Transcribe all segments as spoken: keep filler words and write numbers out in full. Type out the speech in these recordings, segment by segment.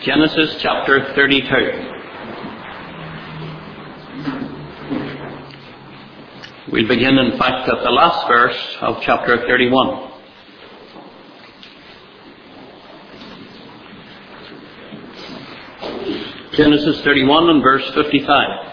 Genesis chapter thirty-two. We'll begin, in fact, at the last verse of chapter thirty-one. Genesis thirty-one and verse fifty-five.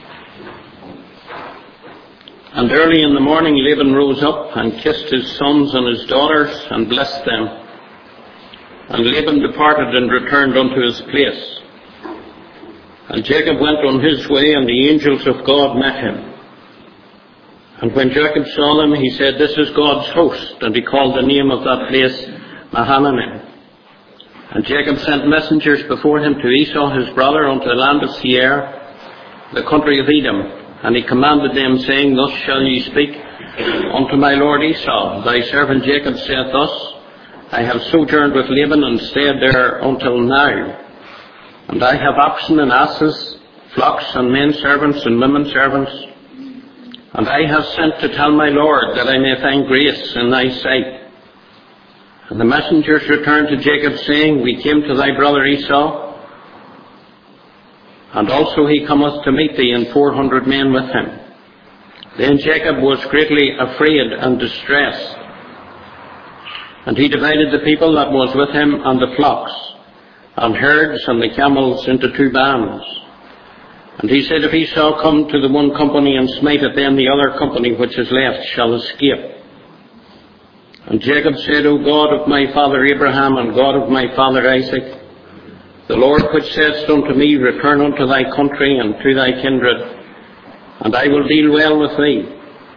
And early in the morning Laban rose up and kissed his sons and his daughters and blessed them. And Laban departed and returned unto his place. And Jacob went on his way, and the angels of God met him. And when Jacob saw them, he said, This is God's host. And he called the name of that place Mahanaim. And Jacob sent messengers before him to Esau his brother unto the land of Seir, the country of Edom. And he commanded them, saying, Thus shall ye speak unto my lord Esau. Thy servant Jacob saith thus, I have sojourned with Laban and stayed there until now. And I have oxen and asses, flocks and men servants and women servants. And I have sent to tell my lord that I may find grace in thy sight. And the messengers returned to Jacob, saying, We came to thy brother Esau, and also he cometh to meet thee, and four hundred men with him. Then Jacob was greatly afraid and distressed. And he divided the people that was with him, and the flocks, and herds, and the camels into two bands. And he said, If Esau come to the one company and smite it, then the other company which is left shall escape. And Jacob said, O God of my father Abraham, and God of my father Isaac, the Lord which saidst unto me, Return unto thy country and to thy kindred, and I will deal well with thee.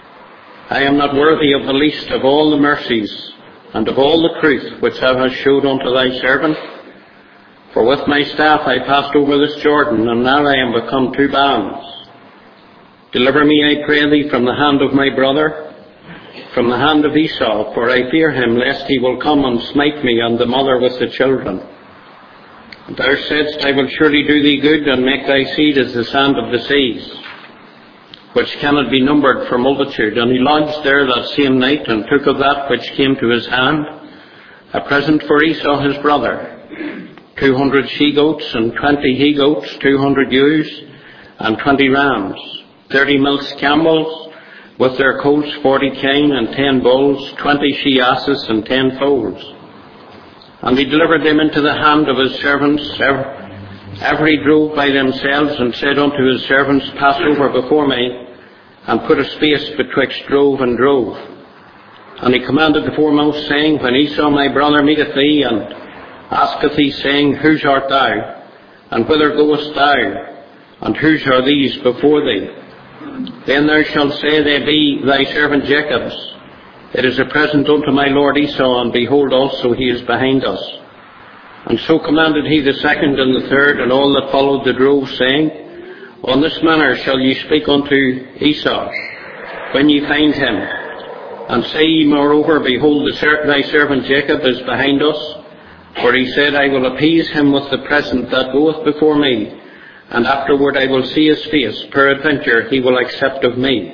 I am not worthy of the least of all the mercies and of all the truth which thou hast showed unto thy servant. For with my staff I passed over this Jordan, and now I am become two bands. Deliver me, I pray thee, from the hand of my brother, from the hand of Esau, for I fear him, lest he will come and smite me and the mother with the children. And thou saidst, I will surely do thee good, and make thy seed as the sand of the seas, which cannot be numbered for multitude. And he lodged there that same night, and took of that which came to his hand a present for Esau his brother, two hundred she-goats, and twenty he-goats, two hundred ewes, and twenty rams, thirty milch camels, with their colts, forty kine, and ten bulls, twenty she-asses, and ten foals. And he delivered them into the hand of his servants. Every drove by themselves, and said unto his servants, Pass over before me, and put a space betwixt drove and drove. And he commanded the foremost, saying, When Esau my brother meeteth thee, and asketh thee, saying, Whose art thou? And whither goest thou? And whose are these before thee? Then thou shalt say, They be thy servant Jacob's. It is a present unto my lord Esau, and behold, also he is behind us. And so commanded he the second and the third, and all that followed the drove, saying, On this manner shall ye speak unto Esau, when ye find him. And say ye moreover, Behold, the ser- thy servant Jacob is behind us. For he said, I will appease him with the present that goeth before me, and afterward I will see his face. Peradventure he will accept of me.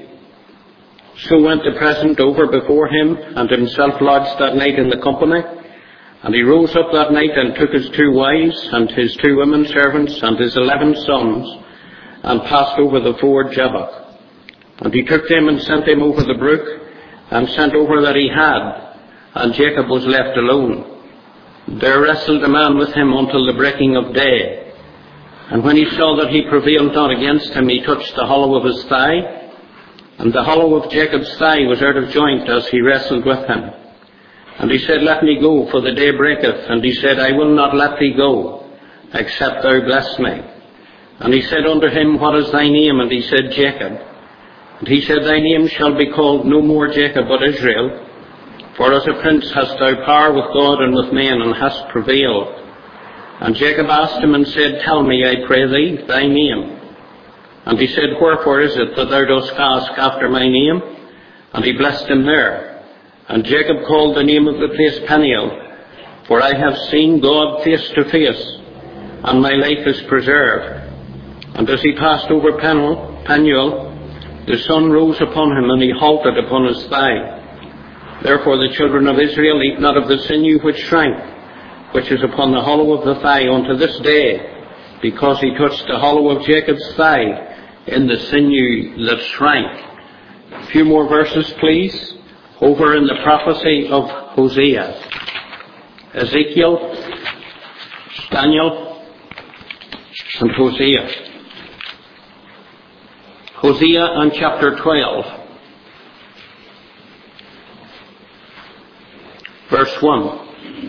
So went the present over before him, and himself lodged that night in the company. And he rose up that night, and took his two wives, and his two women servants, and his eleven sons, and passed over the ford Jabbok. And he took them, and sent them over the brook, and sent over that he had, and Jacob was left alone. There wrestled a man with him until the breaking of day. And when he saw that he prevailed not against him, he touched the hollow of his thigh, and the hollow of Jacob's thigh was out of joint as he wrestled with him. And he said, Let me go, for the day breaketh. And he said, I will not let thee go, except thou bless me. And he said unto him, What is thy name? And he said, Jacob. And he said, Thy name shall be called no more Jacob, but Israel. For as a prince hast thou power with God and with men, and hast prevailed. And Jacob asked him and said, Tell me, I pray thee, thy name. And he said, Wherefore is it that thou dost ask after my name? And he blessed him there. And Jacob called the name of the place Peniel, for I have seen God face to face, and my life is preserved. And as he passed over Peniel, Peniel, the sun rose upon him, and he halted upon his thigh. Therefore the children of Israel eat not of the sinew which shrank, which is upon the hollow of the thigh unto this day, because he touched the hollow of Jacob's thigh in the sinew that shrank. A few more verses, please. Over in the prophecy of Hosea. Ezekiel, Daniel, and Hosea. Hosea and chapter twelve. Verse one.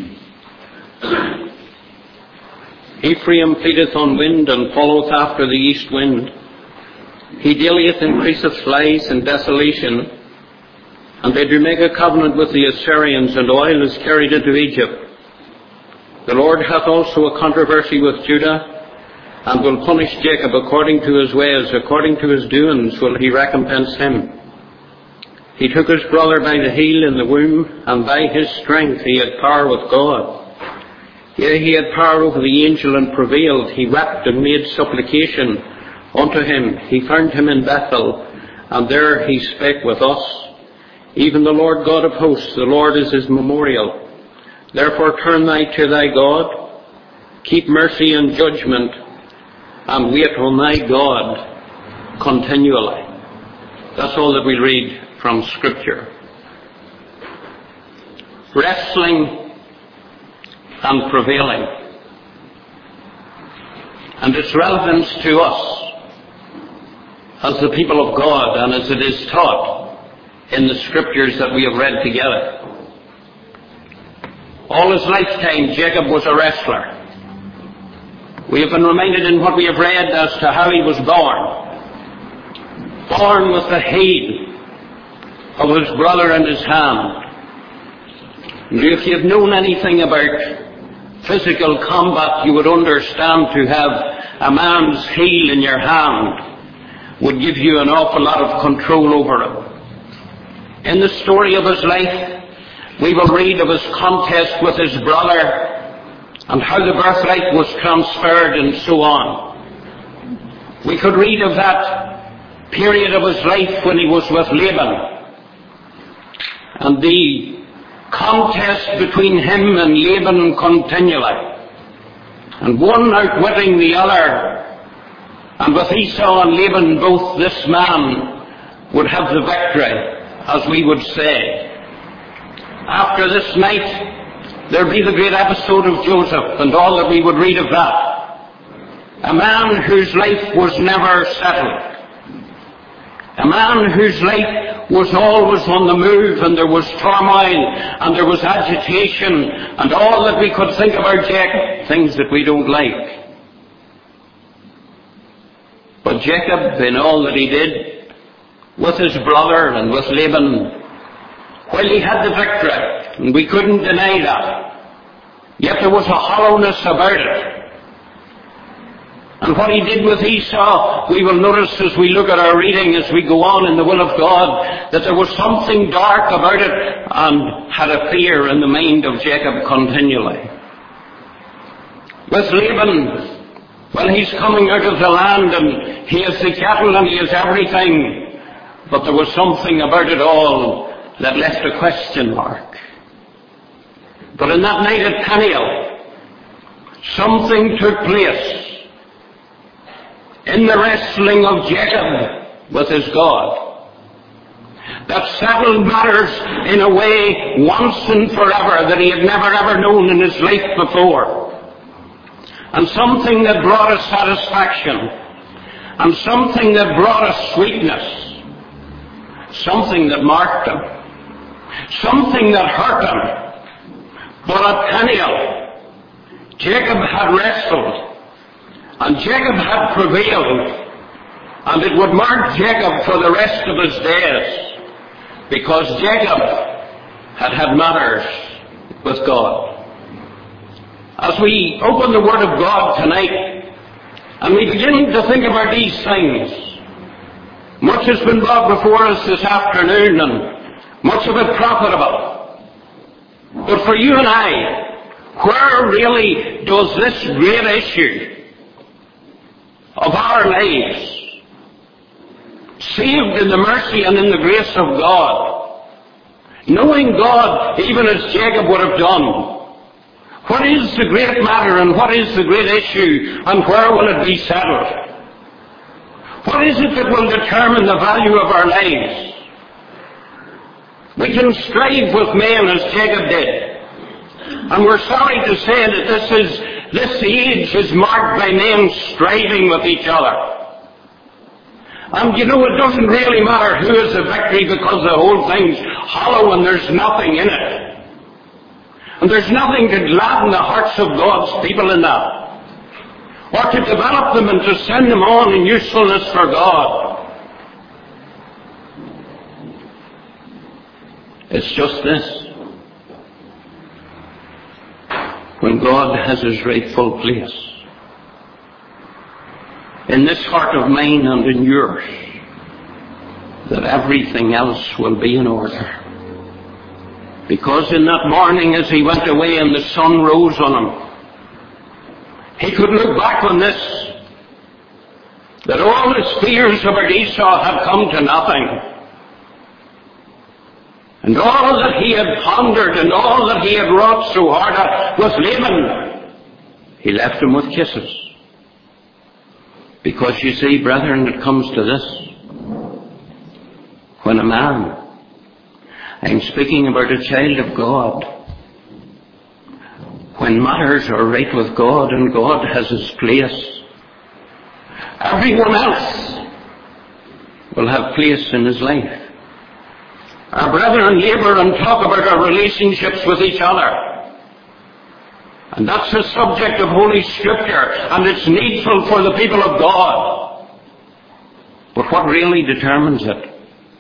Ephraim feedeth on wind, and followeth after the east wind. He daily increaseth lies and desolation, and they do make a covenant with the Assyrians, and oil is carried into Egypt. The Lord hath also a controversy with Judah, and will punish Jacob according to his ways, according to his doings will he recompense him. He took his brother by the heel in the womb, and by his strength he had power with God. Yea, he had power over the angel and prevailed. He wept and made supplication unto him. He found him in Bethel, and there he spake with us. Even the Lord God of hosts, the Lord is his memorial. Therefore turn thou to thy God, keep mercy and judgment, and wait on thy God continually. That's all that we read from Scripture. Wrestling and prevailing. And its relevance to us as the people of God, and as it is taught in the Scriptures that we have read together. All his lifetime, Jacob was a wrestler. We have been reminded in what we have read as to how he was born. Born with the heel of his brother in his hand. And if you have known anything about physical combat, you would understand to have a man's heel in your hand would give you an awful lot of control over him. In the story of his life, we will read of his contest with his brother and how the birthright was transferred and so on. We could read of that period of his life when he was with Laban and the contest between him and Laban continually, and one outwitting the other. And with Esau and Laban, both this man would have the victory, as we would say. After this night, there'd be the great episode of Joseph and all that we would read of that. A man whose life was never settled. A man whose life was always on the move, and there was turmoil, and there was agitation, and all that we could think about Jacob, things that we don't like. But Jacob, in all that he did, with his brother and with Laban, well, he had the victory, and we couldn't deny that. Yet there was a hollowness about it. And what he did with Esau, we will notice as we look at our reading, as we go on in the will of God, that there was something dark about it, and had a fear in the mind of Jacob continually. With Laban, well, he's coming out of the land, and he has the cattle, and he has everything. But there was something about it all that left a question mark. But in that night at Peniel, something took place in the wrestling of Jacob with his God that settled matters in a way once and forever that he had never ever known in his life before. And something that brought us satisfaction, and something that brought us sweetness, something that marked him, something that hurt him. But at Peniel, Jacob had wrestled, and Jacob had prevailed, and it would mark Jacob for the rest of his days, because Jacob had had matters with God. As we open the Word of God tonight, and we begin to think about these things, much has been brought before us this afternoon, and much of it profitable. But for you and I, where really does this great issue of our lives, saved in the mercy and in the grace of God, knowing God even as Jacob would have done, What is the great matter and what is the great issue and where will it be settled? What is it that will determine the value of our lives? We can strive with men as Jacob did. And we're sorry to say that this is this age is marked by men striving with each other. And you know, it doesn't really matter who has the victory because the whole thing's hollow and there's nothing in it. And there's nothing to gladden the hearts of God's people in that. Or to develop them and to send them on in usefulness for God. It's just this. When God has his rightful place in this heart of mine and in yours, that everything else will be in order. Because in that morning as he went away and the sun rose on him, he could look back on this, that all his fears about Esau had come to nothing. And all that he had pondered and all that he had wrought so hard at with Laban, he left him with kisses. Because you see, brethren, it comes to this. When a man, I'm speaking about a child of God, when matters are right with God and God has his place, everyone else will have place in his life. Our brethren labour and talk about our relationships with each other. And that's the subject of Holy Scripture, and it's needful for the people of God. But what really determines it?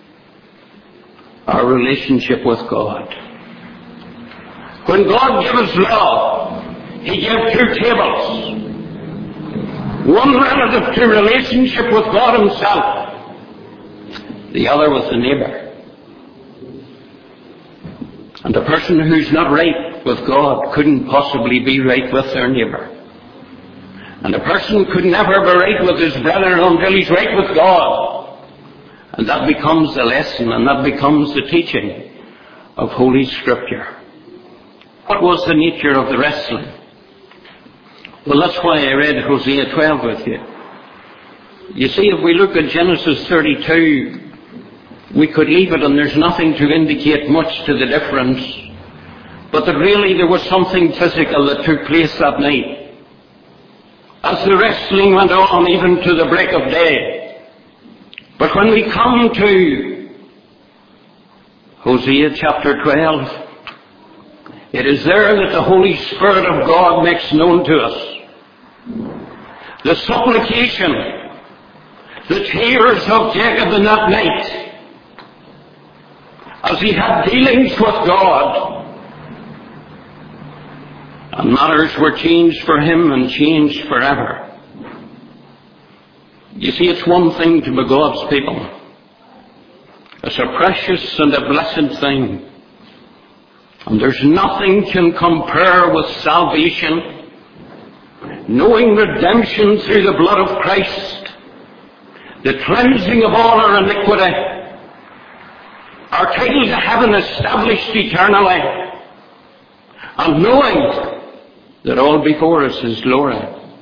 Our relationship with God. When God gave us law, he gave two tables. One relative to relationship with God himself, the other with the neighbour. And a person who's not right with God couldn't possibly be right with their neighbour. And a person could never be right with his brother until he's right with God. And that becomes the lesson and that becomes the teaching of Holy Scripture. What was the nature of the wrestling? Well, that's why I read Hosea twelve with you. You see, if we look at Genesis thirty-two, we could leave it and there's nothing to indicate much to the difference. But that really there was something physical that took place that night. As the wrestling went on even to the break of day. But when we come to Hosea chapter twelve, it is there that the Holy Spirit of God makes known to us the supplication, the tears of Jacob in that night, as he had dealings with God, and matters were changed for him and changed forever. You see, it's one thing to be God's people. It's a precious and a blessed thing. And there's nothing can compare with salvation, knowing redemption through the blood of Christ, the cleansing of all our iniquity, our title to heaven established eternally, and knowing that all before us is glory.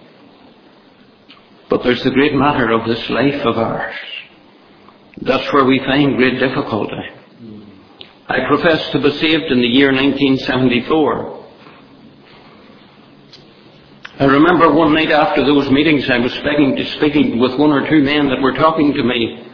But there's the great matter of this life of ours. That's where we find great difficulty. I professed to be saved in the year nineteen seventy-four. I remember one night after those meetings I was speaking, to, speaking with one or two men that were talking to me,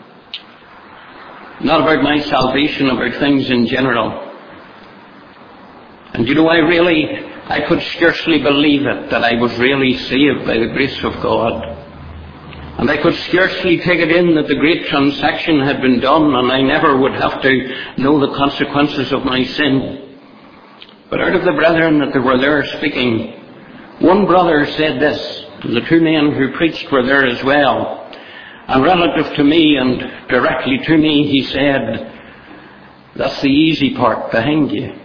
not about my salvation, about things in general. And you know, I really, I could scarcely believe it, that I was really saved by the grace of God. And I could scarcely take it in that the great transaction had been done and I never would have to know the consequences of my sin. But out of the brethren that were there speaking, one brother said this, and the two men who preached were there as well. And relative to me and directly to me, he said, that's the easy part behind you.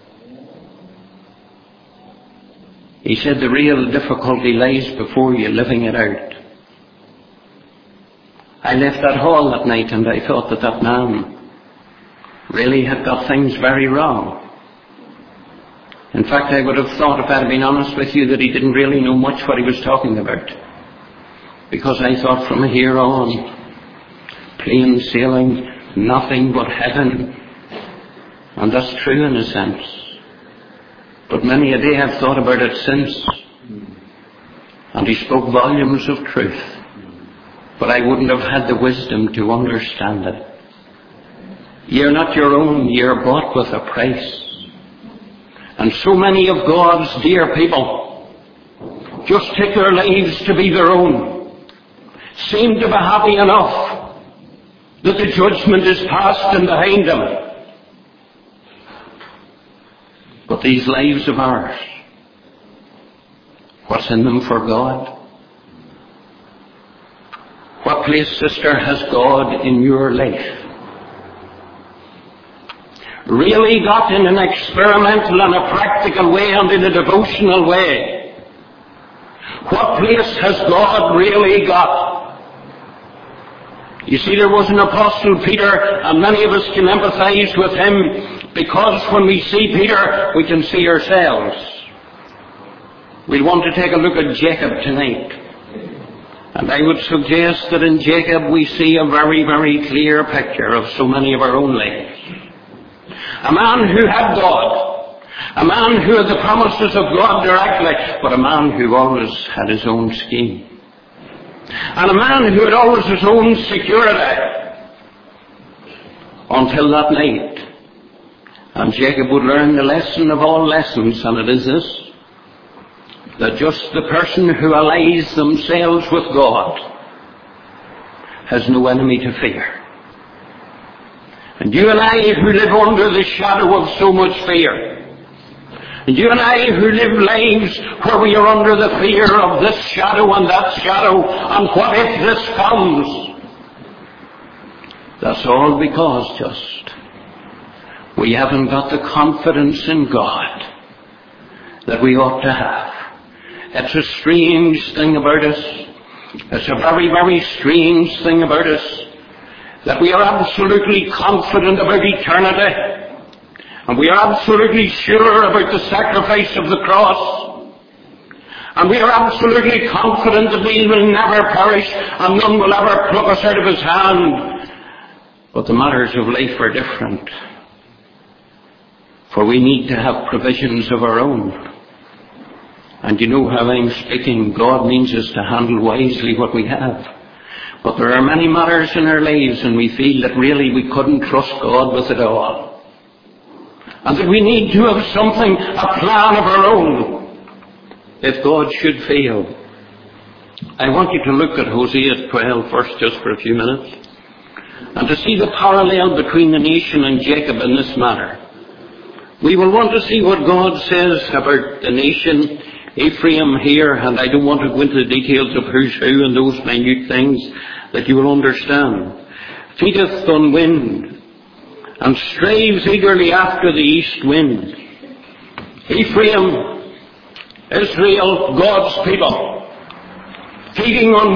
He said the real difficulty lies before you, living it out. I left that hall that night and I thought that that man really had got things very wrong. In fact, I would have thought, if I had been honest with you, that he didn't really know much what he was talking about. Because I thought from here on, plain sailing, nothing but heaven. And that's true in a sense. But many a day I've thought about it since. And he spoke volumes of truth. But I wouldn't have had the wisdom to understand it. You're not your own, you're bought with a price. And so many of God's dear people just take their lives to be their own, seem to be happy enough that the judgment is past and behind them. But these lives of ours, what's in them for God? What place, sister, has God in your life? Really got in an experimental and a practical way and in a devotional way? What place has God really got? You see, there was an apostle Peter, and many of us can empathize with him, because when we see Peter, we can see ourselves. We want to take a look at Jacob tonight. And I would suggest that in Jacob we see a very, very clear picture of so many of our own lives. A man who had God. A man who had the promises of God directly, but a man who always had his own scheme. And a man who had always his own security. Until that night. And Jacob would learn the lesson of all lessons, and it is this: that just the person who allies themselves with God has no enemy to fear. And you and I who live under the shadow of so much fear, and you and I who live lives where we are under the fear of this shadow and that shadow, and what if this comes? That's all because just we haven't got the confidence in God that we ought to have. It's a strange thing about us. It's a very, very strange thing about us that we are absolutely confident about eternity, and we are absolutely sure about the sacrifice of the cross, and we are absolutely confident that we will never perish and none will ever pluck us out of his hand. But the matters of life are different, for we need to have provisions of our own. And you know how I'm speaking. God means us to handle wisely what we have. But there are many matters in our lives, and we feel that really we couldn't trust God with it all. And that we need to have something, a plan of our own, if God should fail. I want you to look at Hosea twelve first, just for a few minutes, and to see the parallel between the nation and Jacob in this matter. We will want to see what God says about the nation Ephraim here, and I don't want to go into the details of who's who and those minute things that you will understand. Feedeth on wind, and strives eagerly after the east wind. Ephraim, Israel, God's people, feeding on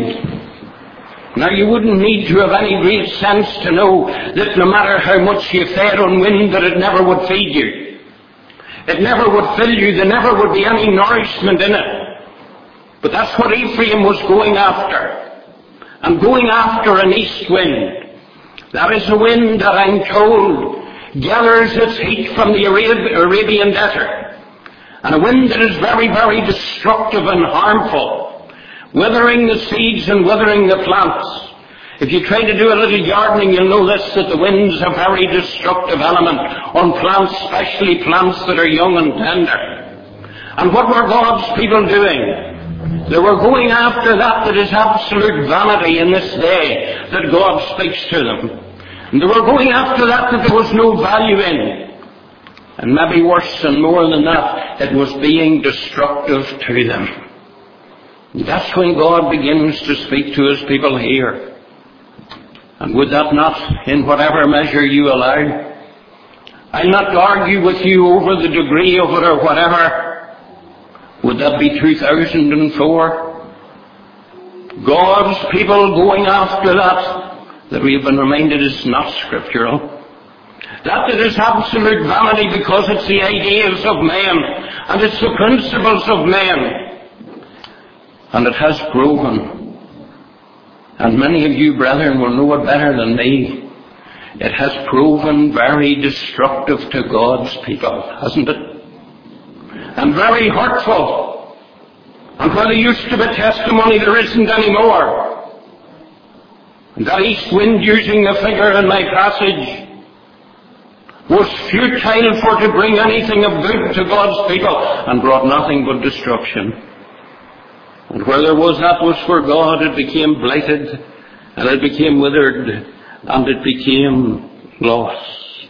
wind. Now you wouldn't need to have any great sense to know that no matter how much you fed on wind, that it never would feed you. It never would fill you. There never would be any nourishment in it. But that's what Ephraim was going after. And going after an east wind. That is a wind that, I'm told, gathers its heat from the Arabian desert. And a wind that is very, very destructive and harmful, withering the seeds and withering the plants. If you try to do a little gardening, you'll know this, that the wind's a very destructive element on plants, especially plants that are young and tender. And what were God's people doing? They were going after that that is absolute vanity in this day that God speaks to them. And they were going after that that there was no value in. And maybe worse and more than that, it was being destructive to them. And that's when God begins to speak to his people here. And would that not, in whatever measure you allow, I'll not argue with you over the degree of it or whatever, would that be two thousand four? God's people going after that, that we have been reminded is not scriptural. That it is absolute vanity because it's the ideas of men and it's the principles of men. And it has proven, and many of you brethren will know it better than me, it has proven very destructive to God's people, hasn't it? And very hurtful. And where there used to be testimony, there isn't any more. And that east wind, using the figure in my passage, was futile for to bring anything of good to God's people, and brought nothing but destruction. And where there was that was for God, it became blighted, and it became withered, and it became lost.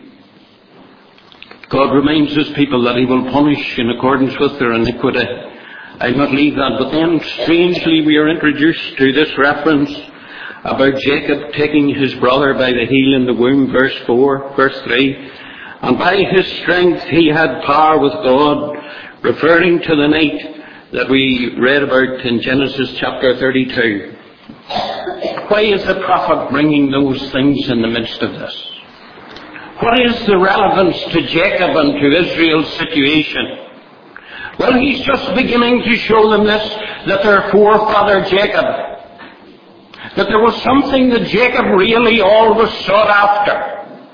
God reminds his people that he will punish in accordance with their iniquity. I'll not leave that, but then strangely we are introduced to this reference about Jacob taking his brother by the heel in the womb, verse four, verse three. And by his strength he had power with God, referring to the night that we read about in Genesis chapter thirty-two. Why is the prophet bringing those things in the midst of this? What is the relevance to Jacob and to Israel's situation? Well, he's just beginning to show them this, that their forefather Jacob, that there was something that Jacob really always sought after.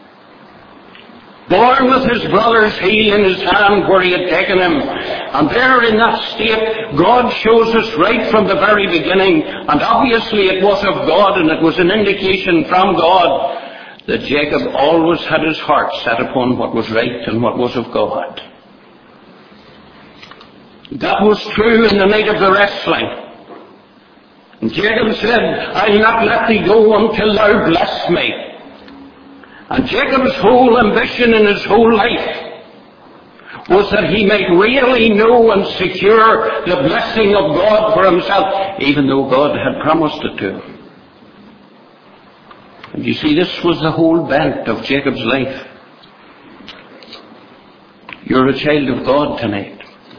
Born with his brother's heel in his hand where he had taken him. And there in that state, God shows us right from the very beginning, and obviously it was of God, and it was an indication from God, that Jacob always had his heart set upon what was right and what was of God. That was true in the night of the wrestling. And Jacob said, I'll not let thee go until thou bless me. And Jacob's whole ambition in his whole life was that he might really know and secure the blessing of God for himself, even though God had promised it to him. And you see, this was the whole bent of Jacob's life. You're a child of God tonight.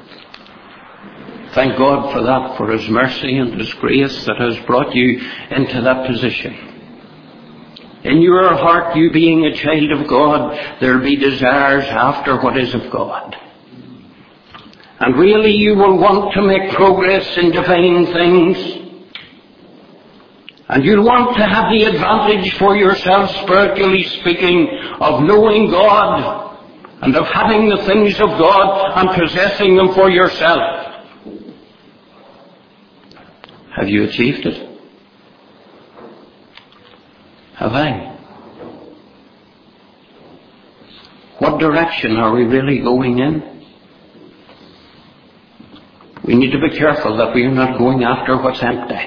Thank God for that, for his mercy and his grace that has brought you into that position. In your heart, you being a child of God, there will be desires after what is of God. And really you will want to make progress in divine things. And you'll want to have the advantage for yourself, spiritually speaking, of knowing God and of having the things of God and possessing them for yourself. Have you achieved it? Have I? What direction are we really going in? We need to be careful that we are not going after what's empty.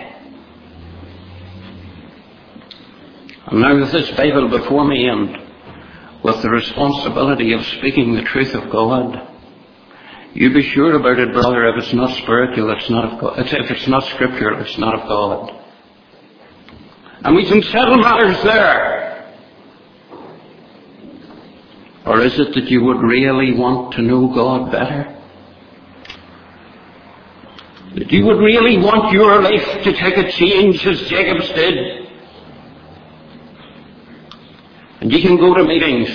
And now with this Bible before me and with the responsibility of speaking the truth of God, you be sure about it, brother, if it's not spiritual, it's not of God. If it's not scriptural, it's not of God. And we can settle matters there. Or is it that you would really want to know God better? That you would really want your life to take a change as Jacob's did? And you can go to meetings.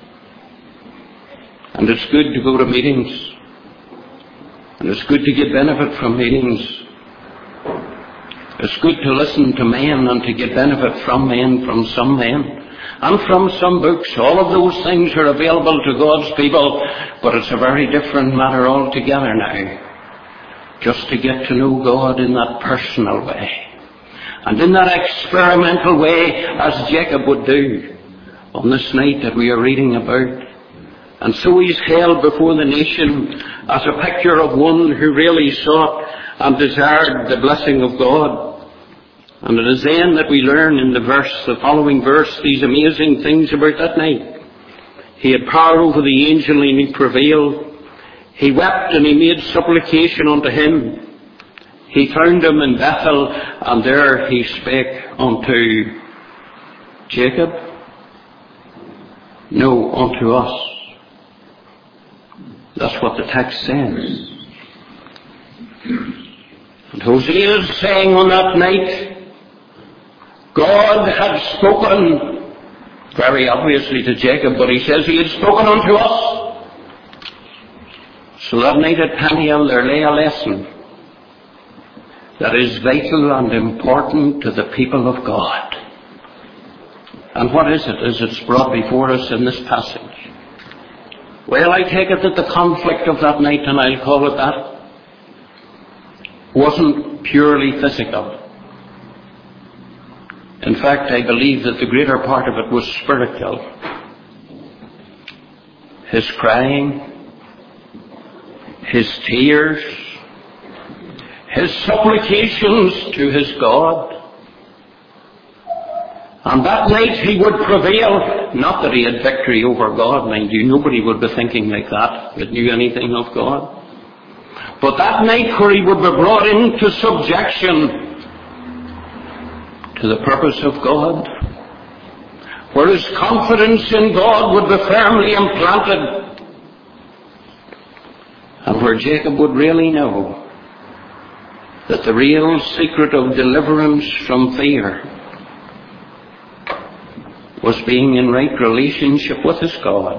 And it's good to go to meetings. And it's good to get benefit from meetings. It's good to listen to men and to get benefit from men, from some men, and from some books. All of those things are available to God's people, but it's a very different matter altogether now. Just to get to know God in that personal way. And in that experimental way, as Jacob would do on this night that we are reading about. And so he's held before the nation as a picture of one who really sought and desired the blessing of God. And it is then that we learn in the verse, the following verse, these amazing things about that night. He had power over the angel and he prevailed. He wept and he made supplication unto him. He found him in Bethel, and there he spake unto Jacob. No, unto us. That's what the text says. And Hosea is saying on that night, God had spoken very obviously to Jacob, but he says he had spoken unto us. So that night at Peniel there lay a lesson that is vital and important to the people of God. And what is it as it's brought before us in this passage? Well, I take it that the conflict of that night, and I'll call it that, wasn't purely physical. In fact, I believe that the greater part of it was spiritual. His crying, his tears, his supplications to his God. And that night he would prevail. Not that he had victory over God, mind you. Nobody would be thinking like that, that knew anything of God. But that night where he would be brought into subjection to the purpose of God, where his confidence in God would be firmly implanted, and where Jacob would really know that the real secret of deliverance from fear was being in right relationship with his God.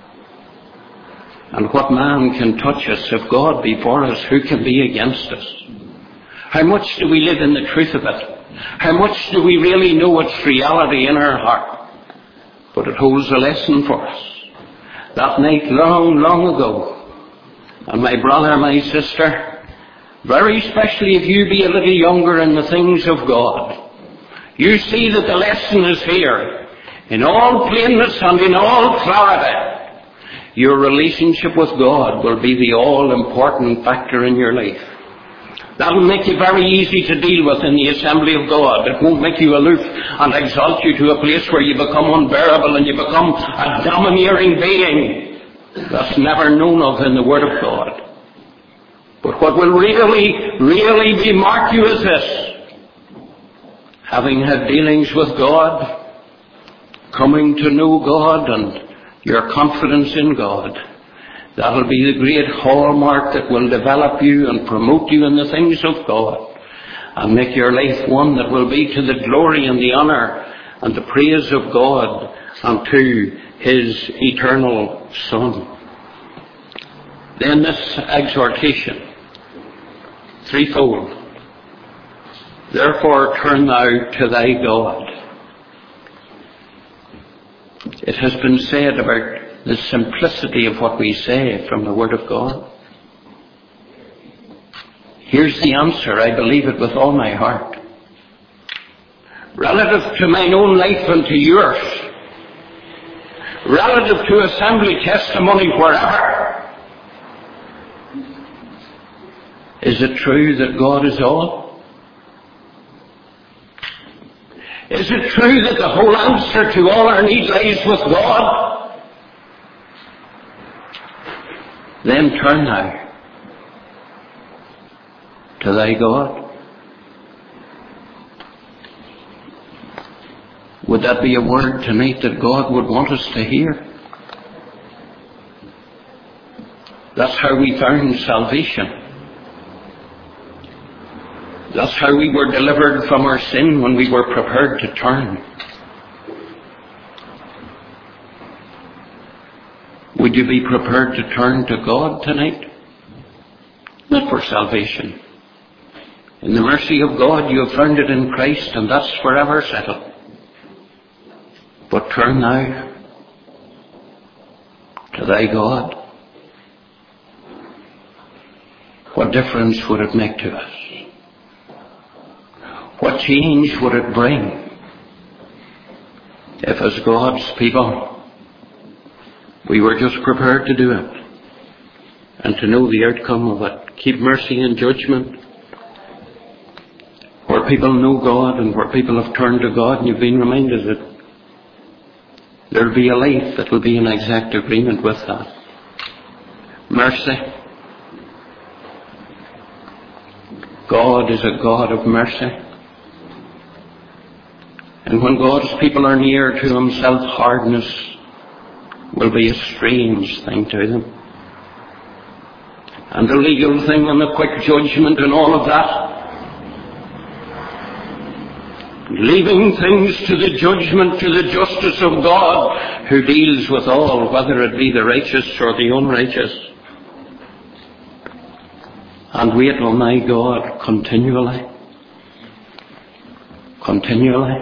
And what man can touch us if God be for us? Who can be against us? How much do we live in the truth of it? How much do we really know its reality in our heart? But it holds a lesson for us. That night long, long ago, and my brother, my sister, very especially if you be a little younger in the things of God, you see that the lesson is here. In all plainness and in all clarity, your relationship with God will be the all-important factor in your life. That will make you very easy to deal with in the assembly of God. It won't make you aloof and exalt you to a place where you become unbearable and you become a domineering being. That's never known of in the Word of God. But what will really, really be marked you is this: having had dealings with God, coming to know God and your confidence in God. That'll be the great hallmark that will develop you and promote you in the things of God and make your life one that will be to the glory and the honour and the praise of God and to His eternal Son. Then this exhortation, threefold. Therefore turn thou to thy God. It has been said about the simplicity of what we say from the Word of God. Here's the answer. I believe it with all my heart. Relative to mine own life and to yours, relative to assembly testimony wherever, is it true that God is all? Is it true that the whole answer to all our needs lies with God? Then turn thou to thy God. Would that be a word tonight that God would want us to hear? That's how we found salvation. That's how we were delivered from our sin when we were prepared to turn. Would you be prepared to turn to God tonight? Not for salvation. In the mercy of God you have found it in Christ, and that's forever settled. But turn thou to thy God. What difference would it make to us? What change would it bring if, as God's people, we were just prepared to do it and to know the outcome of it? Keep mercy and judgment. Where people know God and where people have turned to God and you've been reminded that there'll be a life that will be in exact agreement with that. Mercy. God is a God of mercy. And when God's people are near to Himself, hardness will be a strange thing to them. And the legal thing and the quick judgment and all of that. leaving things to the judgment, to the justice of God, who deals with all, whether it be the righteous or the unrighteous. And wait on my God continually. Continually.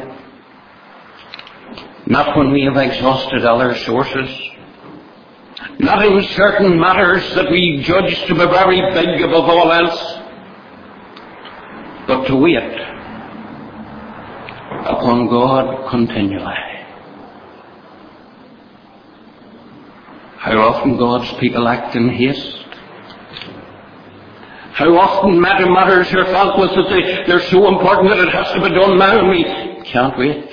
Not when we have exhausted other sources. Not in certain matters that we judge to be very big above all else. But to wait upon God continually. How often God's people act in haste. How often matters are felt with that they, they're so important that it has to be done now and we can't wait.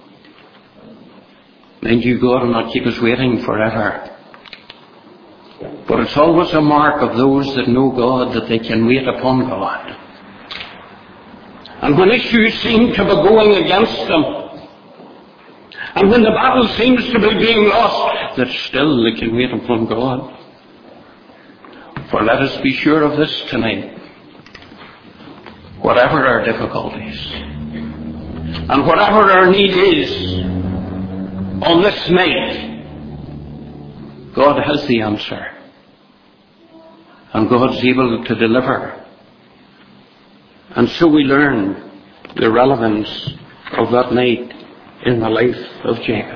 Mind you, God will not keep us waiting forever. But it's always a mark of those that know God that they can wait upon God. And when issues seem to be going against them, and when the battle seems to be being lost, that still they can wait upon God. For let us be sure of this tonight. Whatever our difficulties, and whatever our need is on this night, God has the answer. And God's able to deliver. And so we learn the relevance of that night in the life of Jacob.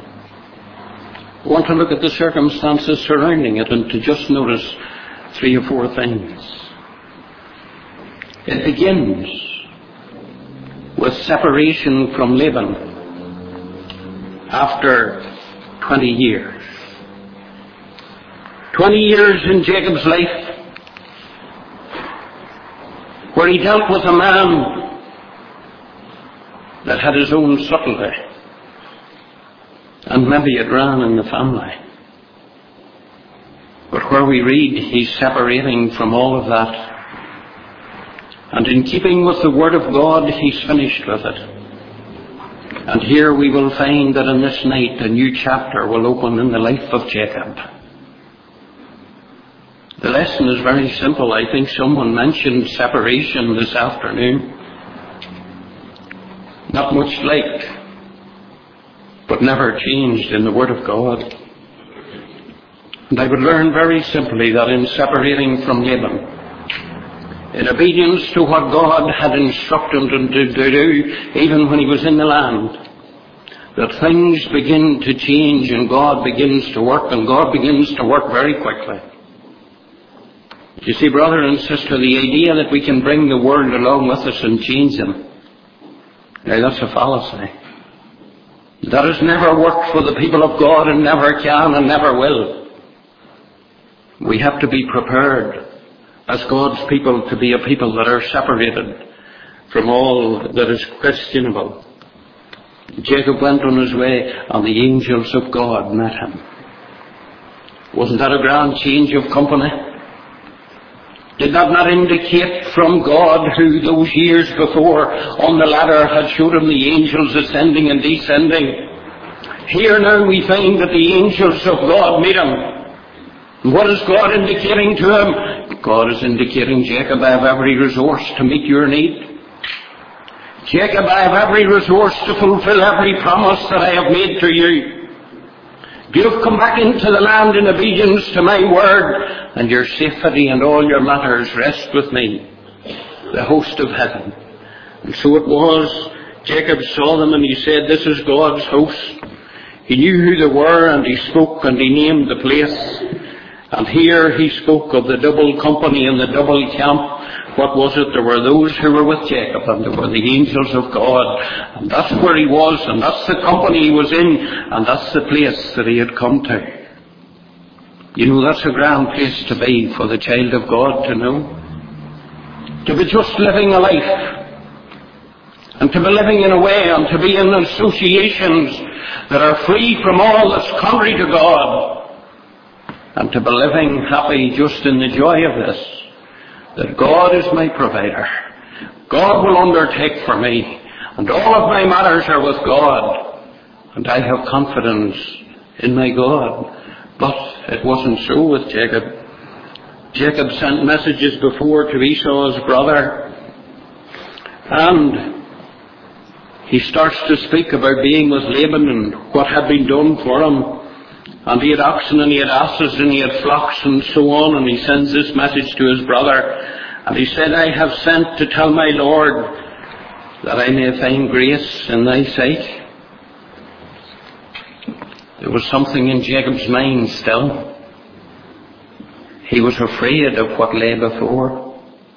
I want to look at the circumstances surrounding it and to just notice three or four things. It begins with separation from Laban after twenty years. Twenty years in Jacob's life where he dealt with a man that had his own subtlety, and maybe it ran in the family. But where we read he's separating from all of that, and in keeping with the Word of God he's finished with it. And here we will find that in this night a new chapter will open in the life of Jacob. The lesson is very simple. I think someone mentioned separation this afternoon. Not much liked, but never changed in the Word of God. And I would learn very simply that in separating from Laban, in obedience to what God had instructed him to do, even when he was in the land, that things begin to change and God begins to work, and God begins to work very quickly. You see, brother and sister, the idea that we can bring the Word along with us and change them, now that's a fallacy. That has never worked for the people of God and never can and never will. We have to be prepared as God's people to be a people that are separated from all that is questionable. Jacob went on his way and the angels of God met him. Wasn't that a grand change of company? Did that not indicate from God, who those years before on the ladder had showed him the angels ascending and descending? Here now we find that the angels of God meet him. And what is God indicating to him? God is indicating, Jacob, I have every resource to meet your need. Jacob, I have every resource to fulfill every promise that I have made to you. You have come back into the land in obedience to my word, and your safety and all your matters rest with me, the host of heaven. And so it was. Jacob saw them and he said, this is God's host. He knew who they were and he spoke and he named the place. And here he spoke of the double company and the double camp. What was it? There were those who were with Jacob, and there were the angels of God. And that's where he was, and that's the company he was in, and that's the place that he had come to. You know, that's a grand place to be for the child of God to know. To be just living a life, and to be living in a way, and to be in associations that are free from all that's contrary to God. And to be living happy just in the joy of this, that God is my provider. God will undertake for me. And all of my matters are with God. And I have confidence in my God. But it wasn't so with Jacob. Jacob sent messages before to Esau's brother. And he starts to speak about being with Laban and what had been done for him. And he had oxen and he had asses and he had flocks and so on, and he sends this message to his brother. And he said, I have sent to tell my Lord that I may find grace in thy sight. There was something in Jacob's mind still. He was afraid of what lay before.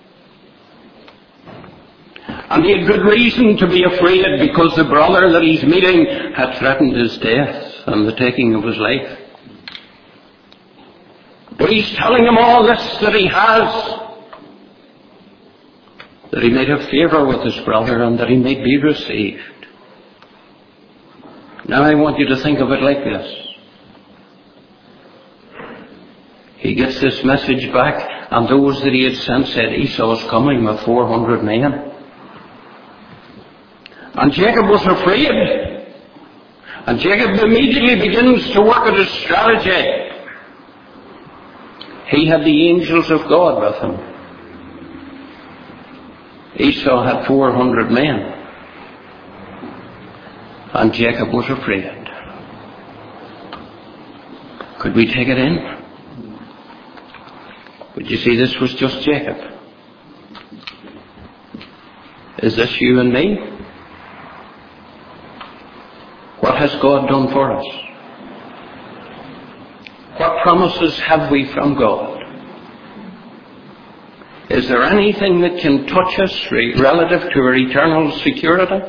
And he had good reason to be afraid, because the brother that he's meeting had threatened his death and the taking of his life. But he's telling him all this that he has, that he might have favour with his brother and that he might be received. Now I want you to think of it like this. He gets this message back, and those that he had sent said, Esau's coming with four hundred men. And Jacob was afraid. And Jacob immediately begins to work at his strategy. He had the angels of God with him. Esau had four hundred men. And Jacob was afraid. Could we take it in? But you see, this was just Jacob. Is this you and me? What has God done for us? What promises have we from God? Is there anything that can touch us relative to our eternal security?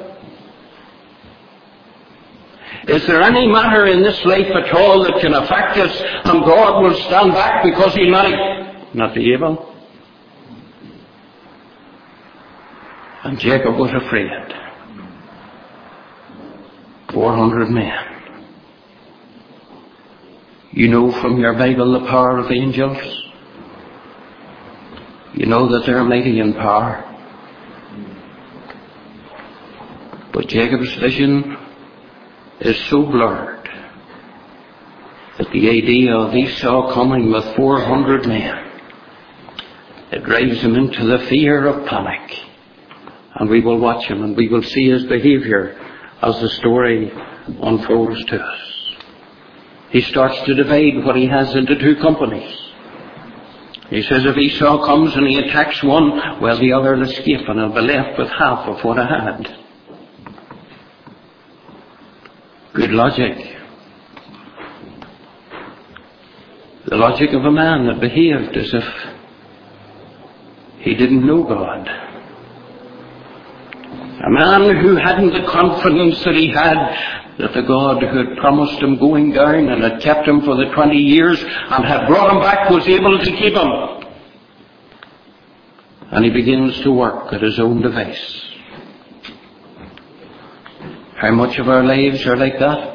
Is there any matter in this life at all that can affect us and God will stand back because he might not be able? And Jacob was afraid. Four hundred men. You know from your Bible the power of angels. You know that they're mighty in power. But Jacob's vision is so blurred that the idea of Esau coming with four hundred men, it drives him into the fear of panic. And we will watch him and we will see his behaviour as the story unfolds to us. He starts to divide what he has into two companies. He says if Esau comes and he attacks one, well, the other will escape and I'll be left with half of what I had. Good logic. The logic of a man that behaved as if he didn't know God. A man who hadn't the confidence that he had that the God who had promised him going down and had kept him for the twenty years and had brought him back was able to keep him. And he begins to work at his own device. How much of our lives are like that?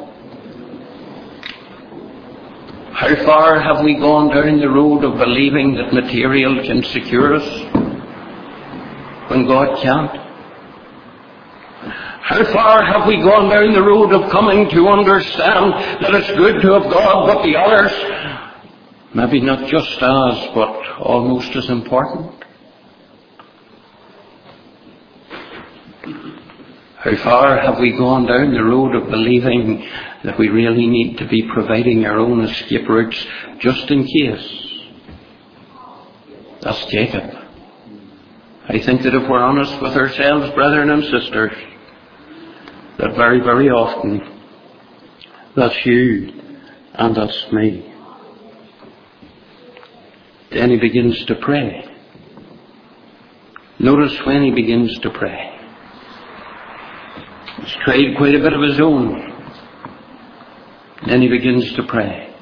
How far have we gone down the road of believing that material can secure us when God can't? How far have we gone down the road of coming to understand that it's good to have God, but the others, maybe not just as, but almost as important? How far have we gone down the road of believing that we really need to be providing our own escape routes just in case? That's Jacob. I think that if we're honest with ourselves, brethren and sisters, that very, very often, that's you and that's me. Then he begins to pray. Notice when he begins to pray. He's tried quite a bit of his own. Then he begins to pray.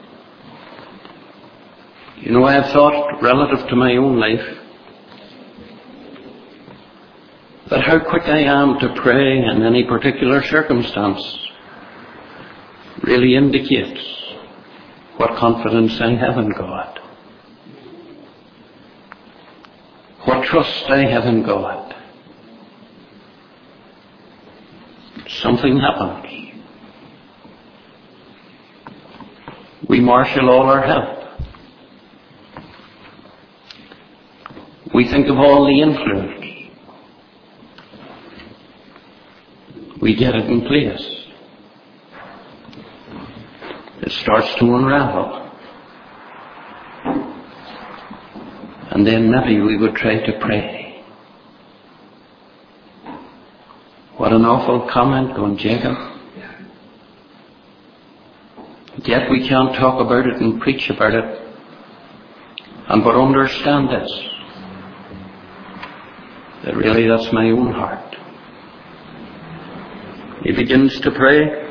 You know, I have thought, relative to my own life, that how quick I am to pray in any particular circumstance really indicates what confidence I have in God. What trust I have in God. Something happens. We marshal all our help. We think of all the influence. We we get it in place. It starts to unravel. And then maybe we would try to pray. What an awful comment on Jacob. Yet we can't talk about it and preach about it. And but understand this, that really that's my own heart. He begins to pray.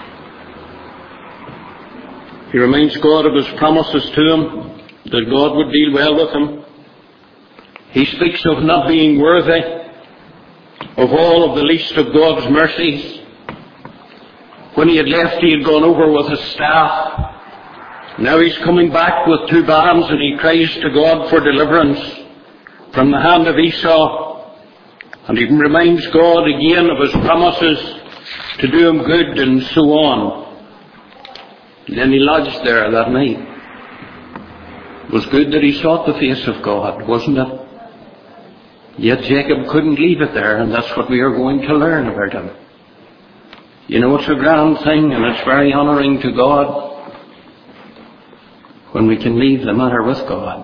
He reminds God of his promises to him, that God would deal well with him. He speaks of not being worthy of all of the least of God's mercies. When he had left, he had gone over with his staff. Now he's coming back with two bands, and he cries to God for deliverance from the hand of Esau. And he reminds God again of his promises to do him good and so on. And then he lodged there that night. It was good that he sought the face of God, wasn't it? Yet Jacob couldn't leave it there, and that's what we are going to learn about him. You know, it's a grand thing, and it's very honouring to God when we can leave the matter with God.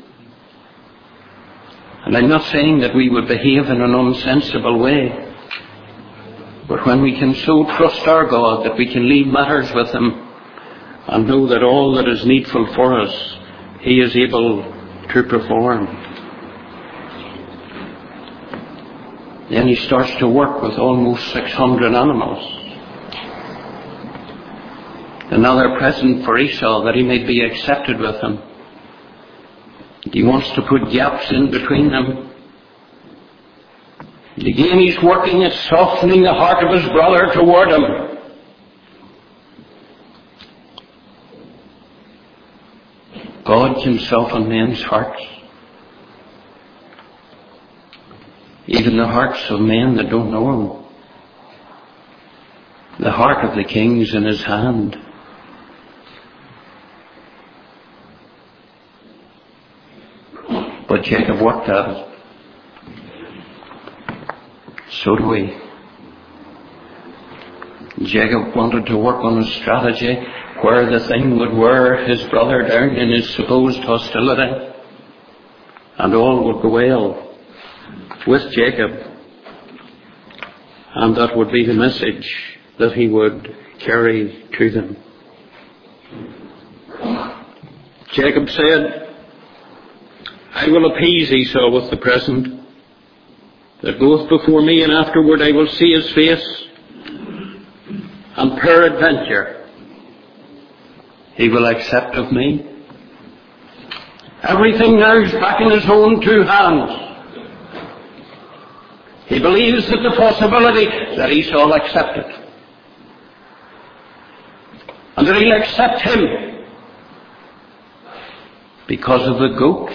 And I'm not saying that we would behave in an unsensible way, but when we can so trust our God that we can leave matters with him and know that all that is needful for us, he is able to perform. Then he starts to work with almost six hundred animals. Another present for Esau, that he may be accepted with him. He wants to put gaps in between them. And again he's working at softening the heart of his brother toward him. God can soften men's hearts. Even the hearts of men that don't know him. The heart of the king's in his hand. But Jacob worked at it. So do we. Jacob wanted to work on a strategy where the thing would wear his brother down in his supposed hostility, and all would go well with Jacob, and that would be the message that he would carry to them. Jacob said, I will appease Esau with the present, that goeth before me, and afterward I will see his face, and peradventure he will accept of me. Everything now is back in his own two hands. He believes that the possibility that Esau will accept it, and that he'll accept him because of the goats,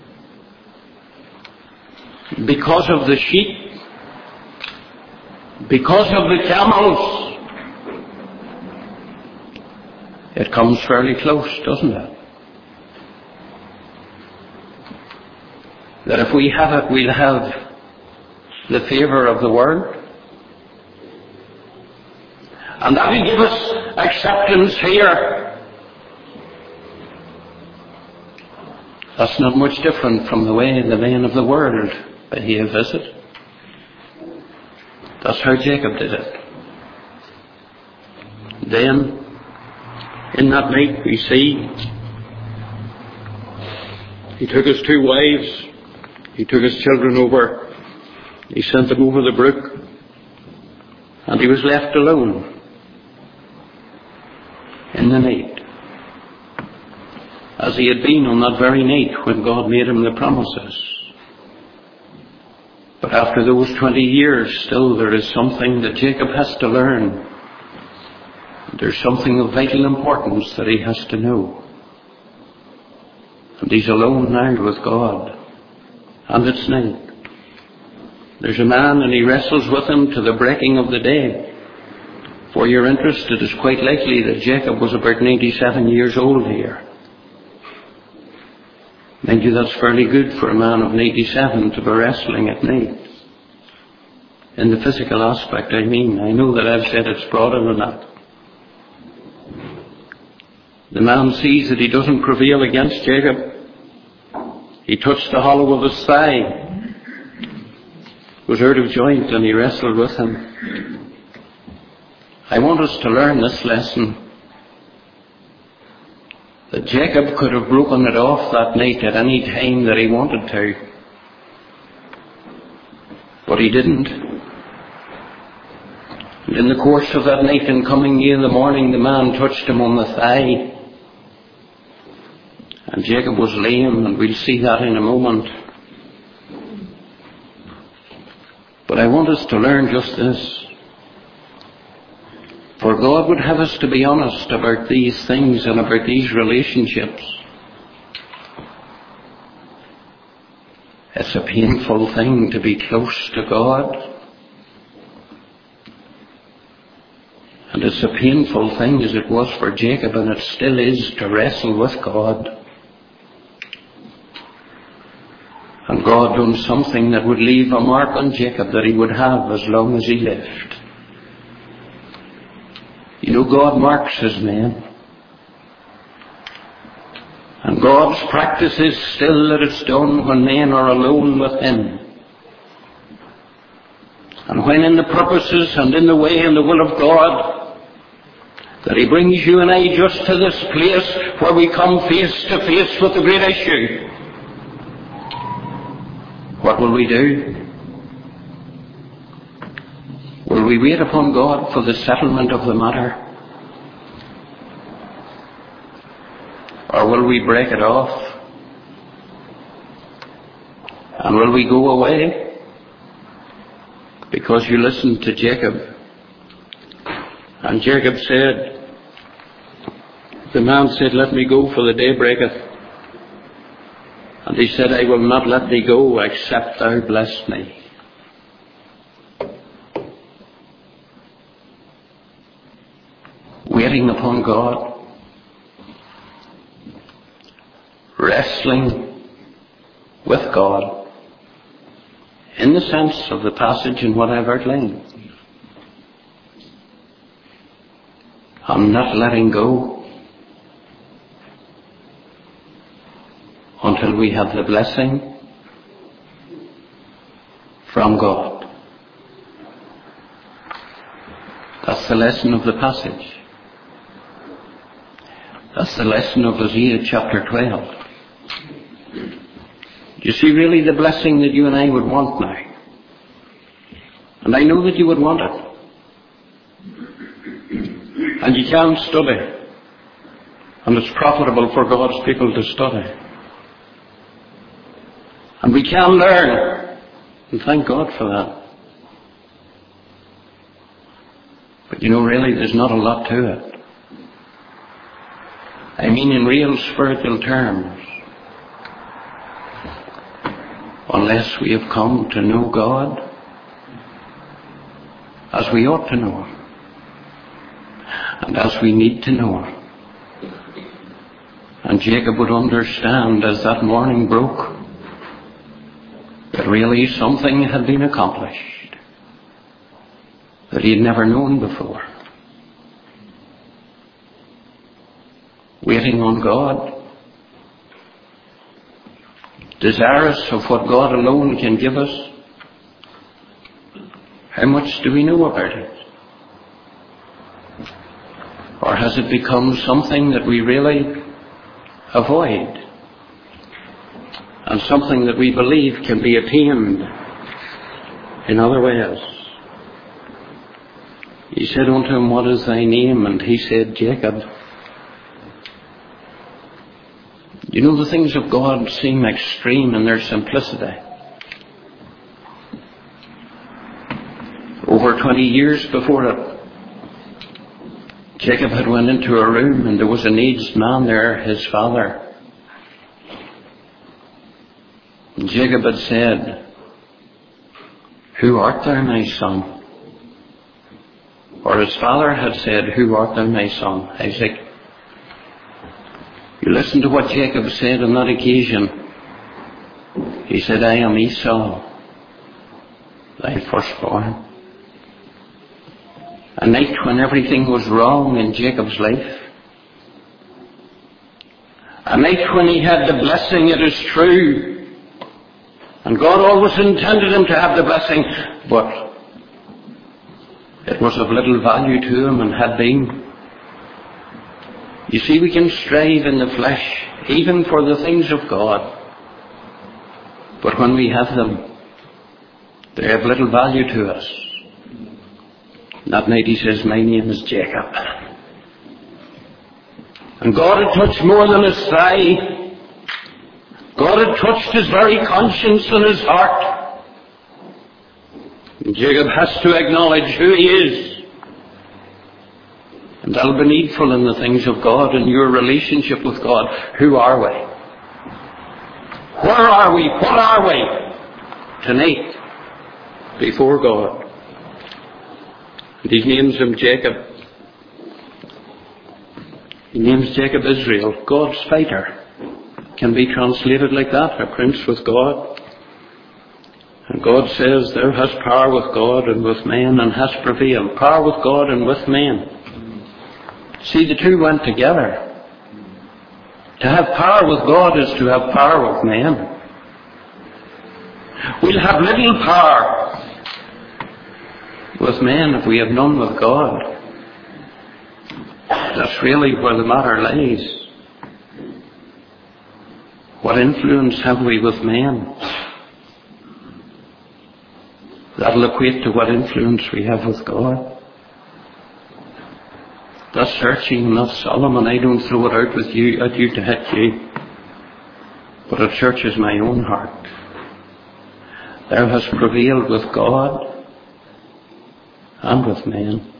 because of the sheep, because of the camels. It comes fairly close, doesn't it? That if we have it, we'll have the favour of the world. And that will give us acceptance here. That's not much different from the way the men of the world behave, is it? That's how Jacob did it. Then, in that night, we see he took his two wives, he took his children over, he sent them over the brook, and he was left alone in the night, as he had been on that very night when God made him the promises. But after those twenty years, still there is something that Jacob has to learn. There's something of vital importance that he has to know. And he's alone now with God. And it's night. There's a man, and he wrestles with him to the breaking of the day. For your interest, it is quite likely that Jacob was about ninety-seven years old here. Mind you, that's fairly good for a man of ninety-seven to be wrestling at night In the physical aspect, I mean. I know that I've said it's broader than that. The man sees that he doesn't prevail against Jacob. He touched the hollow of his thigh. It was out of joint, and he wrestled with him. I want us to learn this lesson, that Jacob could have broken it off that night at any time that he wanted to. But he didn't. And in the course of that night and coming near the morning, the man touched him on the thigh. And Jacob was lame, and we'll see that in a moment. But I want us to learn just this. For God would have us to be honest about these things and about these relationships. It's a painful thing to be close to God. And it's a painful thing, as it was for Jacob, and it still is, to wrestle with God. And God done something that would leave a mark on Jacob that he would have as long as he lived. You know, God marks his men. And God's practice is still that it's done when men are alone with him. And when in the purposes and in the way and the will of God, that he brings you and I just to this place where we come face to face with the great issue. What will we do? Will we wait upon God for the settlement of the matter? Or will we break it off? And will we go away? Because you listened to Jacob. And Jacob said, the man said, let me go, for the day breaketh. And he said, I will not let thee go, except thou bless me. Waiting upon God. Wrestling with God. In the sense of the passage and what I've outlined. I'm not letting go until we have the blessing from God. That's the lesson of the passage. That's the lesson of Hosea chapter twelve. You see, really the blessing that you and I would want now. And I know that you would want it. And you can study. And it's profitable for God's people to study. And we can learn. And thank God for that. But you know, really, there's not a lot to it. I mean in real spiritual terms. Unless we have come to know God as we ought to know Him. And as we need to know Him. And Jacob would understand as that morning broke that really something had been accomplished that he had never known before. Waiting on God, desirous of what God alone can give us. How much do we know about it? Or has it become something that we really avoid? And something that we believe can be attained in other ways? He said unto him, what is thy name? And he said, Jacob. You know, the things of God seem extreme in their simplicity. Over twenty years before it, Jacob had went into a room and there was an aged man there, his father. And Jacob had said, who art thou, my son? Or his father had said, who art thou, my son? Isaac. You listen to what Jacob said on that occasion. He said, I am Esau, thy firstborn. A night when everything was wrong in Jacob's life. A night when he had the blessing, it is true. And God always intended him to have the blessing, but it was of little value to him and had been. You see, we can strive in the flesh, even for the things of God. But when we have them, they have little value to us. That night he says, my name is Jacob. And God had touched more than his thigh. God had touched his very conscience and his heart. And Jacob has to acknowledge who he is. And that'll be needful in the things of God and your relationship with God. Who are we? Where are we? What are we? Tonight, before God. And he names him Jacob. He names Jacob Israel, God's fighter. Can be translated like that, a prince with God. And God says, thou hast power with God and with men and hast prevailed. Power with God and with men. See, the two went together. To have power with God is to have power with men. We'll have little power with men if we have none with God. That's really where the matter lies. What influence have we with men? That'll equate to what influence we have with God. That's searching enough, Solomon. I don't throw it out with you, at you to hit you. But it searches my own heart. Thou hast prevailed with God and with men.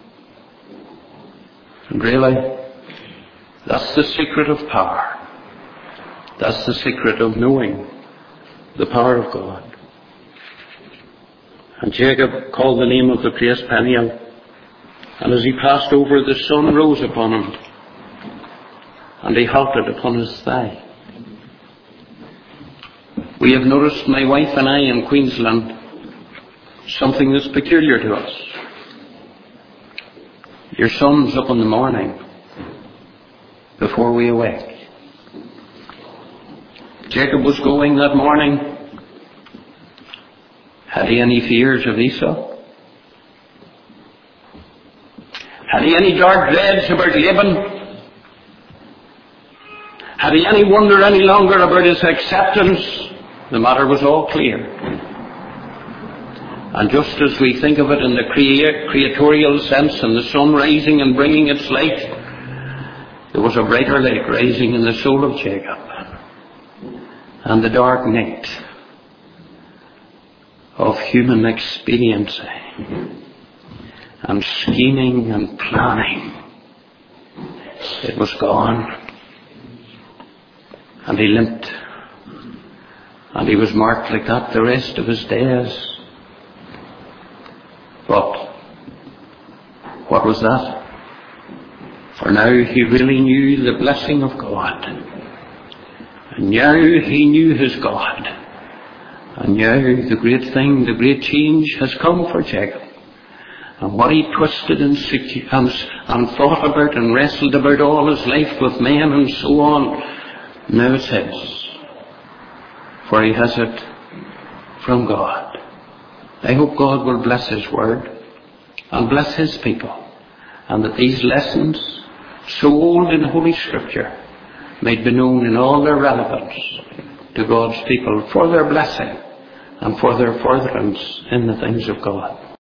And really, that's the secret of power. That's the secret of knowing the power of God. And Jacob called the name of the place Peniel. And as he passed over, the sun rose upon him, and he halted upon his thigh. We have noticed, my wife and I in Queensland, something that's peculiar to us. Your sun's up in the morning before we awake. Jacob was going that morning. Had he any fears of Esau? Had he any dark dreads about Laban? Had he any wonder any longer about his acceptance? The matter was all clear. And just as we think of it in the crea- creatorial sense, and the sun rising and bringing its light, there was a brighter light rising in the soul of Jacob. And the dark night of human expediency and scheming and planning, it was gone. And he limped. And he was marked like that the rest of his days. But what was that? For now he really knew the blessing of God. And now he knew his God. And now the great thing, the great change has come for Jacob. And what he twisted and, and, and thought about and wrestled about all his life with men and so on, now it's his. For he has it from God. I hope God will bless his word and bless his people, and that these lessons, so old in Holy Scripture, might be known in all their relevance to God's people for their blessing and for their furtherance in the things of God.